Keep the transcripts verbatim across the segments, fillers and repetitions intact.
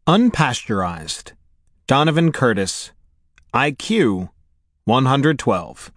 Unpasteurized. Donovan Curtis. I Q one hundred twelve.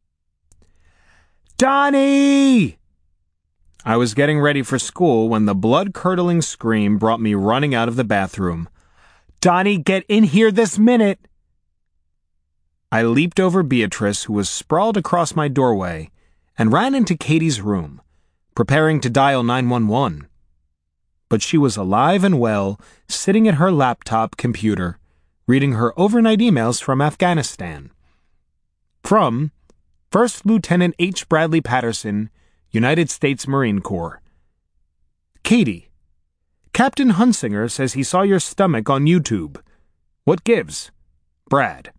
Donnie! I was getting ready for school when the blood-curdling scream brought me running out of the bathroom. Donnie, get in here this minute! I leaped over Beatrice, who was sprawled across my doorway, and ran into Katie's room, preparing to dial nine one one. But she was alive and well, sitting at her laptop computer, reading her overnight emails from Afghanistan. From First Lieutenant H. Bradley Patterson, United States Marine Corps. Katie, Captain Hunsinger says he saw your stomach on YouTube. What gives? Brad.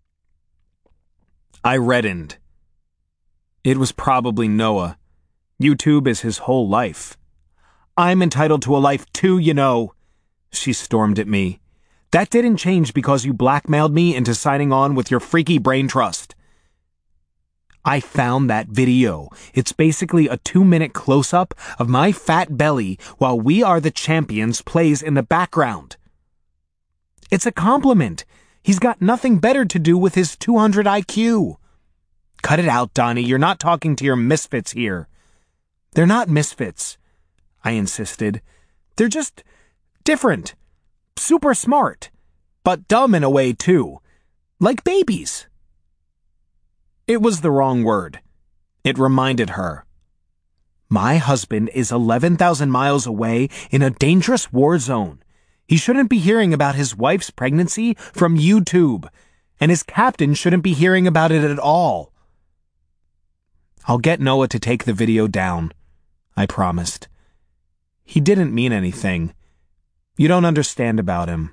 I reddened. It was probably Noah. YouTube is his whole life. I'm entitled to a life too, you know, she stormed at me. That didn't change because you blackmailed me into signing on with your freaky brain trust. I found that video. It's basically a two-minute close-up of my fat belly while We Are the Champions plays in the background. It's a compliment. He's got nothing better to do with his two hundred I Q. Cut it out, Donnie. You're not talking to your misfits here. They're not misfits, I insisted. They're just different. Super smart. But dumb in a way, too. Like babies. It was the wrong word. It reminded her. My husband is eleven thousand miles away in a dangerous war zone. He shouldn't be hearing about his wife's pregnancy from YouTube, and his captain shouldn't be hearing about it at all. I'll get Noah to take the video down, I promised. He didn't mean anything. You don't understand about him.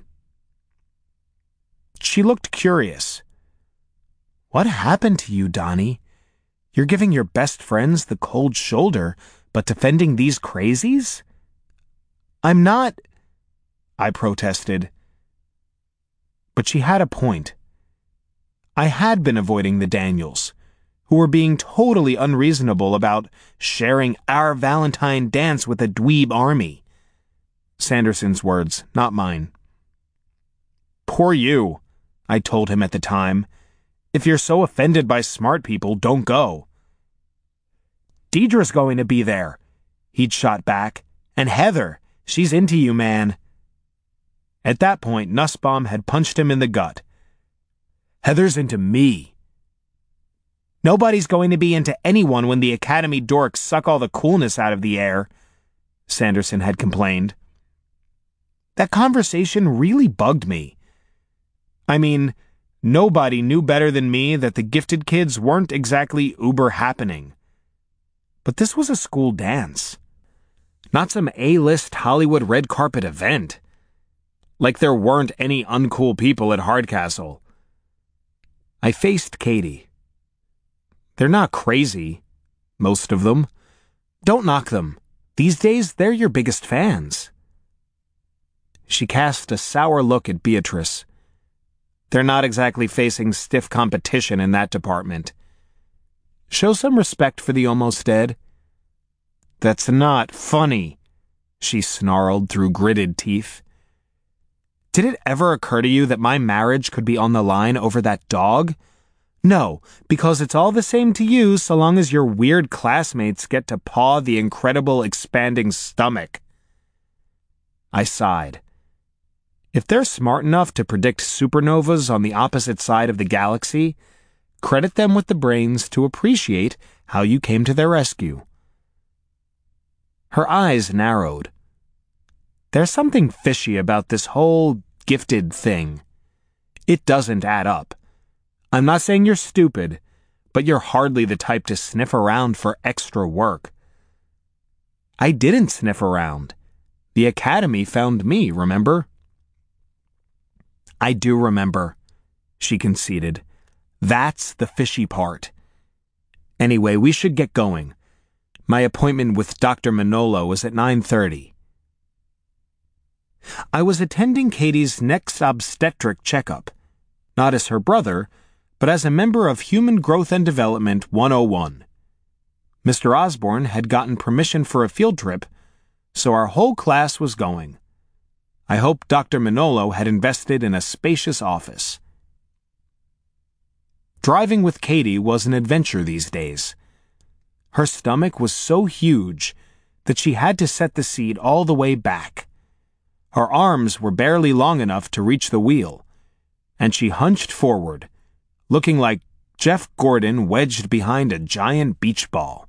She looked curious. What happened to you, Donnie? You're giving your best friends the cold shoulder, but defending these crazies? I'm not... I protested. But she had a point. I had been avoiding the Daniels, who were being totally unreasonable about sharing our Valentine dance with a dweeb army. Sanderson's words, not mine. Poor you, I told him at the time. If you're so offended by smart people, don't go. Deidre's going to be there, he'd shot back. And Heather, she's into you, man. At that point, Nussbaum had punched him in the gut. Heather's into me. Nobody's going to be into anyone when the Academy dorks suck all the coolness out of the air, Sanderson had complained. That conversation really bugged me. I mean, nobody knew better than me that the gifted kids weren't exactly uber happening. But this was a school dance. Not some A-list Hollywood red carpet event. Like there weren't any uncool people at Hardcastle. I faced Katie. They're not crazy, most of them. Don't knock them. These days, they're your biggest fans. She cast a sour look at Beatrice. They're not exactly facing stiff competition in that department. Show some respect for the almost dead. That's not funny, she snarled through gritted teeth. Did it ever occur to you that my marriage could be on the line over that dog? No, because it's all the same to you so long as your weird classmates get to paw the incredible expanding stomach. I sighed. If they're smart enough to predict supernovas on the opposite side of the galaxy, credit them with the brains to appreciate how you came to their rescue. Her eyes narrowed. There's something fishy about this whole gifted thing. It doesn't add up. I'm not saying you're stupid, but you're hardly the type to sniff around for extra work. I didn't sniff around. The Academy found me, remember? I do remember, she conceded. That's the fishy part. Anyway, we should get going. My appointment with Doctor Manolo is at nine thirty. I was attending Katie's next obstetric checkup, not as her brother, but as a member of Human Growth and Development one oh one. Mister Osborne had gotten permission for a field trip, so our whole class was going. I hoped Doctor Manolo had invested in a spacious office. Driving with Katie was an adventure these days. Her stomach was so huge that she had to set the seat all the way back. Her arms were barely long enough to reach the wheel, and she hunched forward, looking like Jeff Gordon wedged behind a giant beach ball.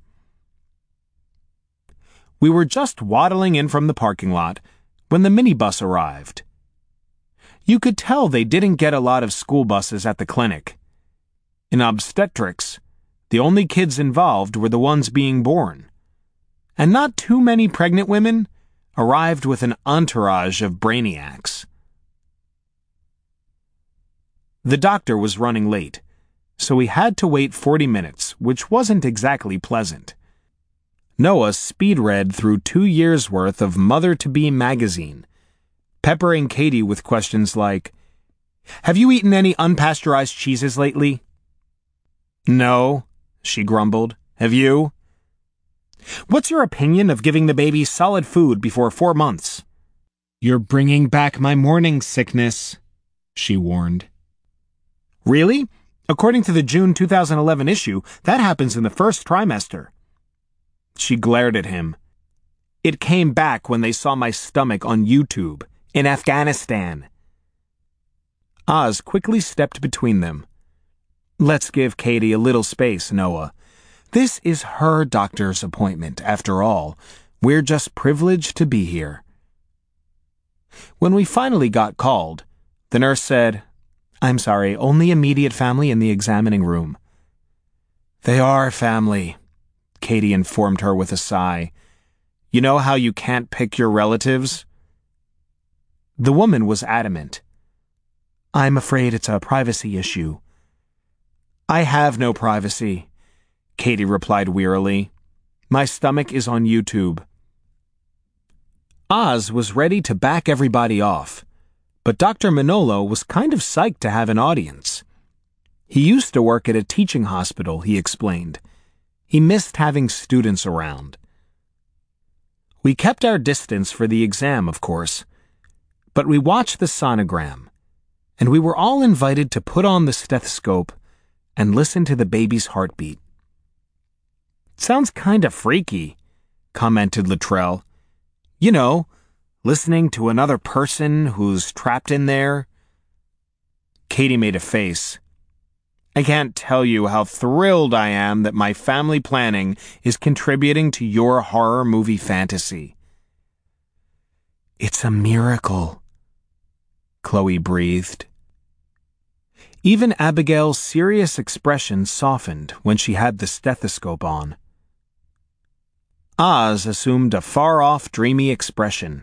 We were just waddling in from the parking lot when the minibus arrived. You could tell they didn't get a lot of school buses at the clinic. In obstetrics, the only kids involved were the ones being born, and not too many pregnant women arrived with an entourage of brainiacs. The doctor was running late, so we had to wait forty minutes, which wasn't exactly pleasant. Noah speed-read through two years' worth of Mother-to-Be magazine, peppering Katie with questions like, "Have you eaten any unpasteurized cheeses lately?" "No," she grumbled. "Have you?" "What's your opinion of giving the baby solid food before four months?" "You're bringing back my morning sickness," she warned. "Really? According to the June two thousand eleven issue, that happens in the first trimester." She glared at him. "It came back when they saw my stomach on YouTube, in Afghanistan." Oz quickly stepped between them. "Let's give Katie a little space, Noah. This is her doctor's appointment, after all. We're just privileged to be here." When we finally got called, the nurse said, "I'm sorry, only immediate family in the examining room." "They are family," Katie informed her with a sigh. "You know how you can't pick your relatives?" The woman was adamant. "I'm afraid it's a privacy issue." "I have no privacy," Katie replied wearily. "My stomach is on YouTube." Oz was ready to back everybody off, but Doctor Manolo was kind of psyched to have an audience. He used to work at a teaching hospital, he explained. He missed having students around. We kept our distance for the exam, of course, but we watched the sonogram, and we were all invited to put on the stethoscope and listen to the baby's heartbeat. "Sounds kinda freaky," commented Luttrell. "You know, listening to another person who's trapped in there." Katie made a face. "I can't tell you how thrilled I am that my family planning is contributing to your horror movie fantasy." "It's a miracle," Chloe breathed. Even Abigail's serious expression softened when she had the stethoscope on. Oz assumed a far-off, dreamy expression.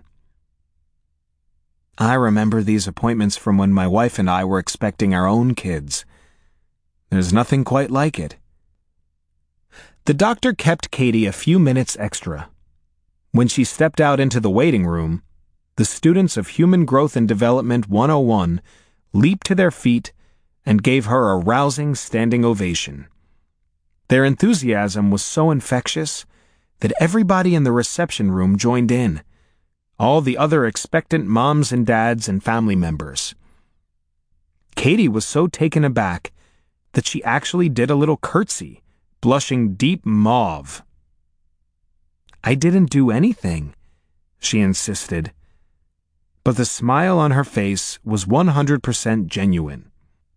"I remember these appointments from when my wife and I were expecting our own kids. There's nothing quite like it." The doctor kept Katie a few minutes extra. When she stepped out into the waiting room, the students of Human Growth and Development one oh one leaped to their feet and gave her a rousing standing ovation. Their enthusiasm was so infectious that everybody in the reception room joined in, all the other expectant moms and dads and family members. Katie was so taken aback that she actually did a little curtsy, blushing deep mauve. "I didn't do anything," she insisted, but the smile on her face was one hundred percent genuine.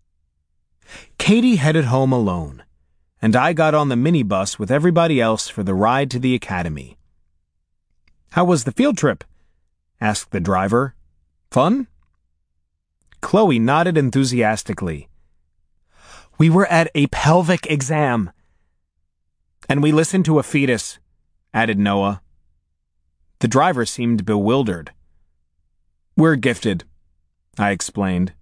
Katie headed home alone, and I got on the minibus with everybody else for the ride to the academy. "How was the field trip?" asked the driver. "Fun?" Chloe nodded enthusiastically. "We were at a pelvic exam." "And we listened to a fetus," added Noah. The driver seemed bewildered. "We're gifted," I explained.